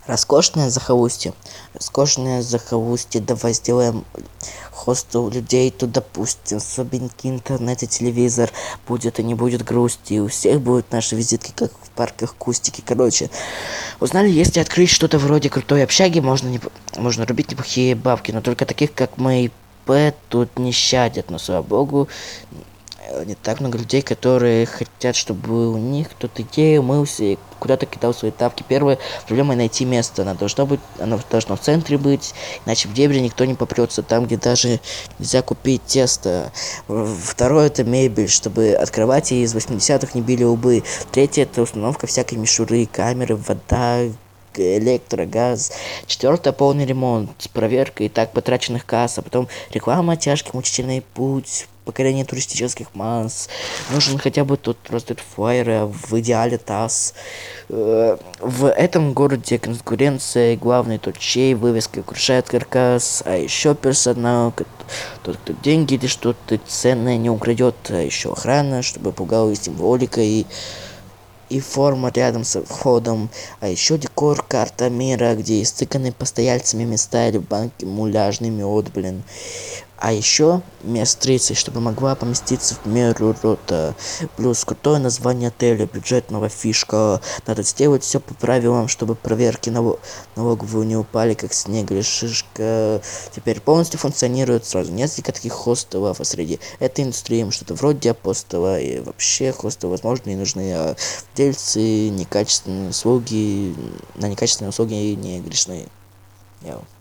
Роскошное захолустье. Роскошное захолустье. Давай сделаем хостел людей, то допустим, слабенький интернет и телевизор, будет и не будет грусти, у всех будут наши визитки, как в парках кустики. Короче, узнали, если открыть что-то вроде крутой общаги, можно рубить неплохие бабки, но только таких, как мы и П, тут не щадят, но, слава богу, не так много людей, которые хотят, чтобы у них кто-то идея умылся и куда-то кидал свои тапки. Первая проблема — найти место. Оно должно в центре быть, иначе в дебри никто не попрется там, где даже нельзя купить тесто. Второе — это мебель, чтобы от кровати из 80-х не били лбы. Третье — это установка всякой мишуры, камеры, вода, электро, газ. Четвертое — полный ремонт, проверка и так потраченных касс, а потом реклама, тяжкий мучительный путь, покорение туристических масс. Нужен хотя бы тут просто флайеры, а в идеале ТАСС. В этом городе конкуренция и главный тот, чей вывеска украшает каркас, а еще персонал, тот, кто деньги или что-то ценное не украдет, а еще охрана, чтобы пугала и символика, и форма рядом с входом, а еще декор, карта мира, где истыканы постояльцами места или в банке муляжный мед, блин. А еще мест 30, чтобы могла поместиться в меру рота. Плюс крутое название отеля, бюджетного фишка. Надо сделать все по правилам, чтобы проверки налоговые не упали, как снег или шишка. Теперь полностью функционирует сразу несколько таких хостелов, а среди этой индустрии что-то вроде апостола. И вообще хостелы, возможно, и нужны, а владельцы некачественные услуги, на некачественные услуги не грешны. Яу.